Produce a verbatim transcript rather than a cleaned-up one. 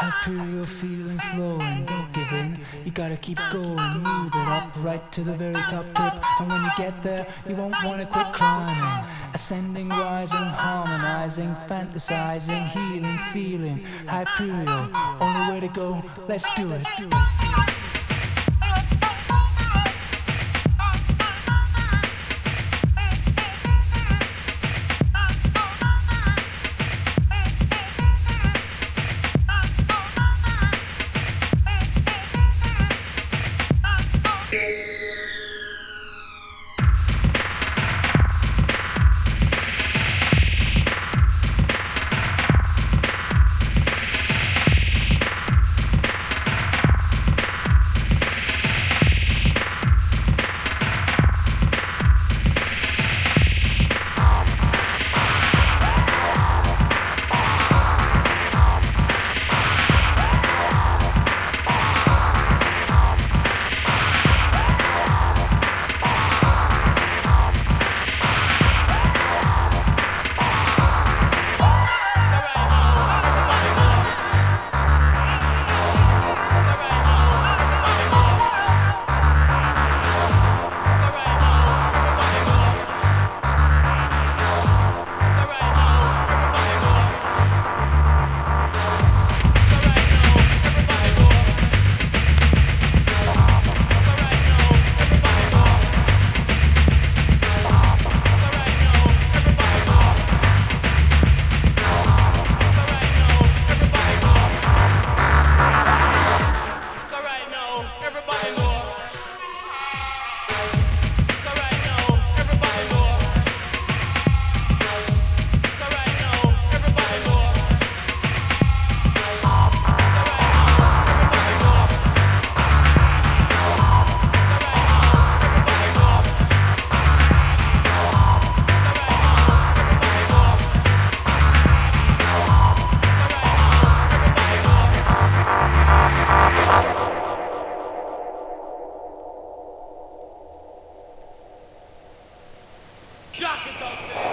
Hyperial feeling flowing, don't give in. You gotta keep going, move it up right to the very top tip. And when you get there, you won't wanna quit climbing. Ascending, rising, harmonizing, fantasizing, healing, feeling. Hyperial, only way to go, let's do it. Shock it, don't